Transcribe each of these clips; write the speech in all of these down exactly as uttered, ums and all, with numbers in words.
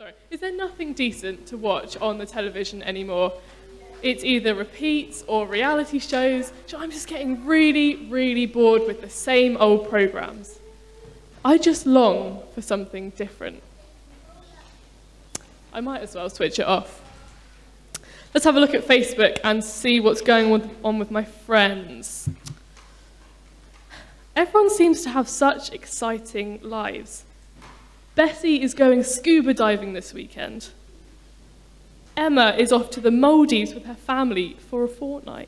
sorry, is there nothing decent to watch on the television anymore? It's either repeats or reality shows. So I'm just getting really, really bored with the same old programmes. I just long for something different. I might as well switch it off. Let's have a look at Facebook and see what's going on with my friends. Everyone seems to have such exciting lives. Bessie is going scuba diving this weekend. Emma is off to the Maldives with her family for a fortnight.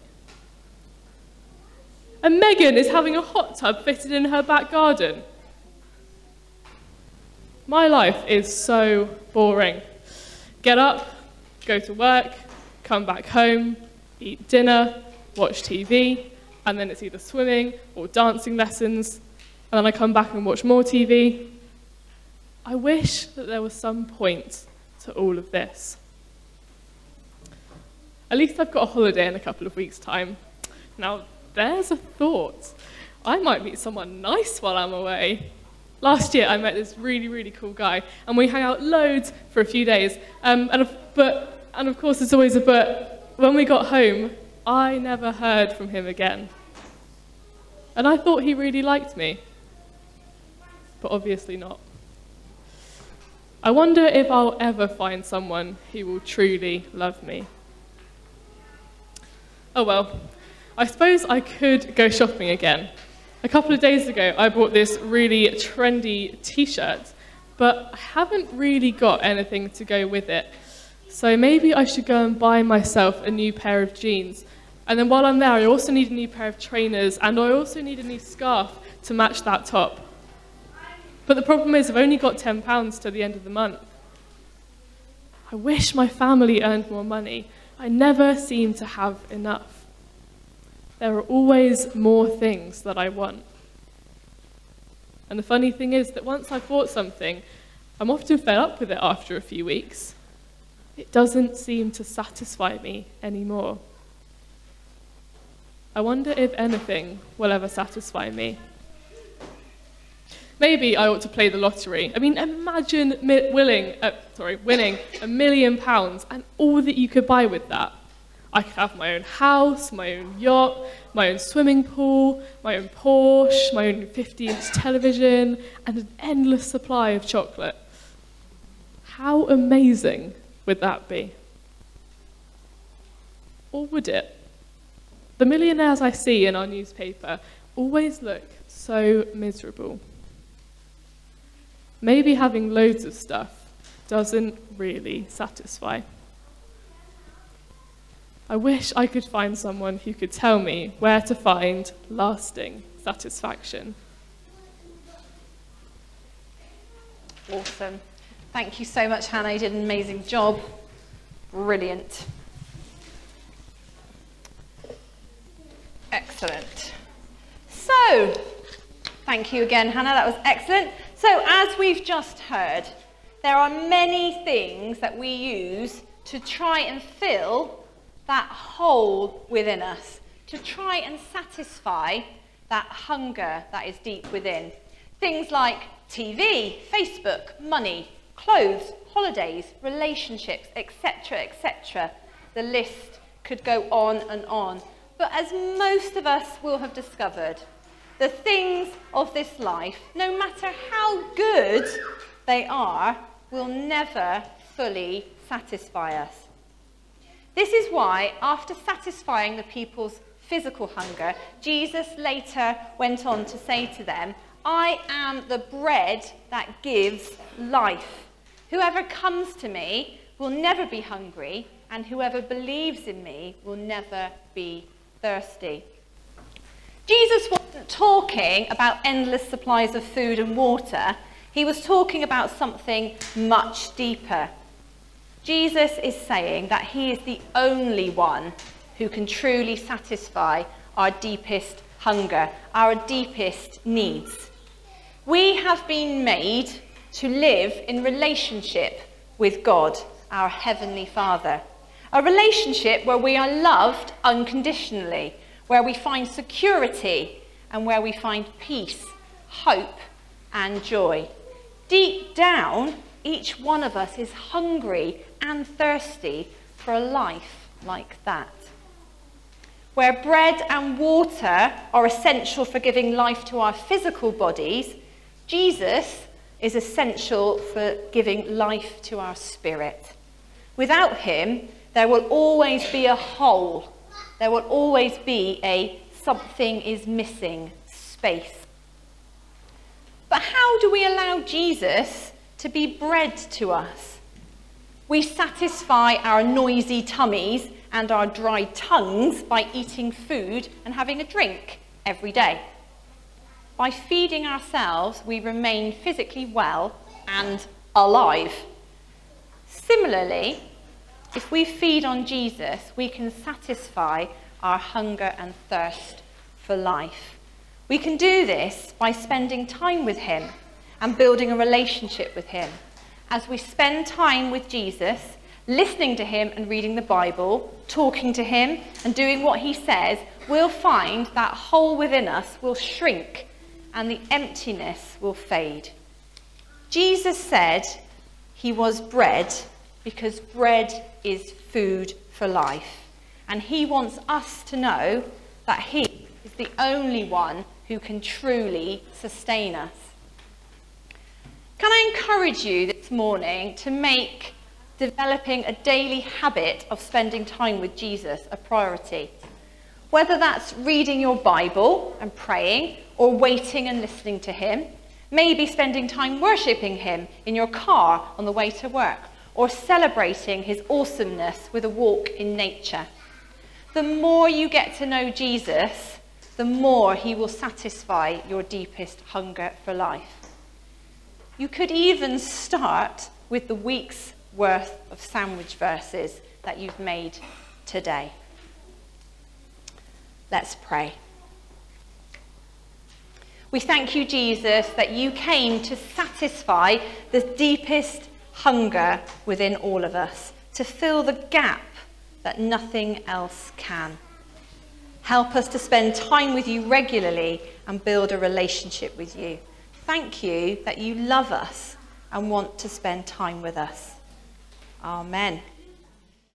And Megan is having a hot tub fitted in her back garden. My life is so boring. Get up, go to work, come back home, eat dinner, watch T V, and then it's either swimming or dancing lessons, and then I come back and watch more T V. I wish that there was some point to all of this. At least I've got a holiday in a couple of weeks' time. Now, there's a thought. I might meet someone nice while I'm away. Last year, I met this really, really cool guy, and we hung out loads for a few days. Um, and, of, but, and of course, there's always a but. When we got home, I never heard from him again. And I thought he really liked me. But obviously not. I wonder if I'll ever find someone who will truly love me. Oh well, I suppose I could go shopping again. A couple of days ago, I bought this really trendy t-shirt, but I haven't really got anything to go with it. So maybe I should go and buy myself a new pair of jeans. And then while I'm there, I also need a new pair of trainers, and I also need a new scarf to match that top. But the problem is I've only got ten pounds to the end of the month. I wish my family earned more money. I never seem to have enough. There are always more things that I want. And the funny thing is that once I've bought something, I'm often fed up with it after a few weeks. It doesn't seem to satisfy me anymore. I wonder if anything will ever satisfy me. Maybe I ought to play the lottery. I mean, imagine mi- willing, uh, sorry, winning a million pounds and all that you could buy with that. I could have my own house, my own yacht, my own swimming pool, my own Porsche, my own fifty-inch television, and an endless supply of chocolate. How amazing would that be? Or would it? The millionaires I see in our newspaper always look so miserable. Maybe having loads of stuff doesn't really satisfy. I wish I could find someone who could tell me where to find lasting satisfaction. Awesome. Thank you so much, Hannah. You did an amazing job. Brilliant. Excellent. So, thank you again, Hannah. That was excellent. So, as we've just heard, there are many things that we use to try and fill that hole within us, to try and satisfy that hunger that is deep within. Things like T V, Facebook, money, clothes, holidays, relationships, et cetera, et cetera. The list could go on and on. But as most of us will have discovered, the things of this life, no matter how good they are, will never fully satisfy us. This is why, after satisfying the people's physical hunger, Jesus later went on to say to them, I am the bread that gives life. Whoever comes to me will never be hungry, and whoever believes in me will never be thirsty. Jesus wasn't talking about endless supplies of food and water. He was talking about something much deeper. Jesus is saying that he is the only one who can truly satisfy our deepest hunger, our deepest needs. We have been made to live in relationship with God, our Heavenly Father. A relationship where we are loved unconditionally, where we find security and where we find peace, hope and joy. Deep down Each one of us is hungry and thirsty for a life like that. Where bread and water are essential for giving life to our physical bodies, Jesus is essential for giving life to our spirit. Without him, there will always be a hole. There will always be a something is missing space. But how do we allow Jesus to be bread to us? We satisfy our noisy tummies and our dry tongues by eating food and having a drink every day. By feeding ourselves, we remain physically well and alive. Similarly, if we feed on Jesus, we can satisfy our hunger and thirst for life. We can do this by spending time with him and building a relationship with him. As we spend time with Jesus, listening to him and reading the Bible, talking to him and doing what he says, we'll find that hole within us will shrink and the emptiness will fade. Jesus said he was bread because bread is food for life. And he wants us to know that he is the only one who can truly sustain us. Can I encourage you this morning to make developing a daily habit of spending time with Jesus a priority? Whether that's reading your Bible and praying, or waiting and listening to him, maybe spending time worshipping him in your car on the way to work, or celebrating his awesomeness with a walk in nature. The more you get to know Jesus, the more he will satisfy your deepest hunger for life. You could even start with the week's worth of sandwich verses that you've made today. Let's pray. We thank you, Jesus, that you came to satisfy the deepest hunger within all of us, to fill the gap that nothing else can. Help us to spend time with you regularly and build a relationship with you. Thank you that you love us and want to spend time with us. Amen.